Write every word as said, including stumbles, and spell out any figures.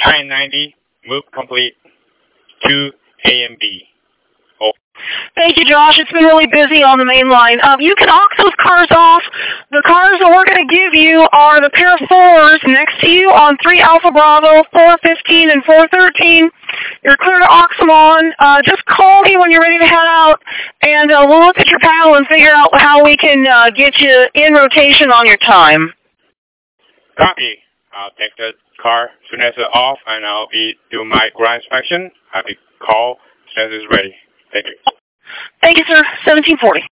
nine ninety, move complete, to A and B. Oh. Thank you, Josh. It's been really busy on the main line. Um, you can aux those cars off. The cars that we're going to give you are the pair of fours next to you on three Alpha Bravo, four fifteen and four thirteen. You're clear to aux them on. Uh, just call me when you're ready to head out, and uh, we'll look at your panel and figure out how we can uh, get you in rotation on your time. Copy. I'll take the car as soon as it's off, and I'll be doing my ground inspection. I'll be call as soon as it's ready. Thank you. Thank you, sir. seventeen forty.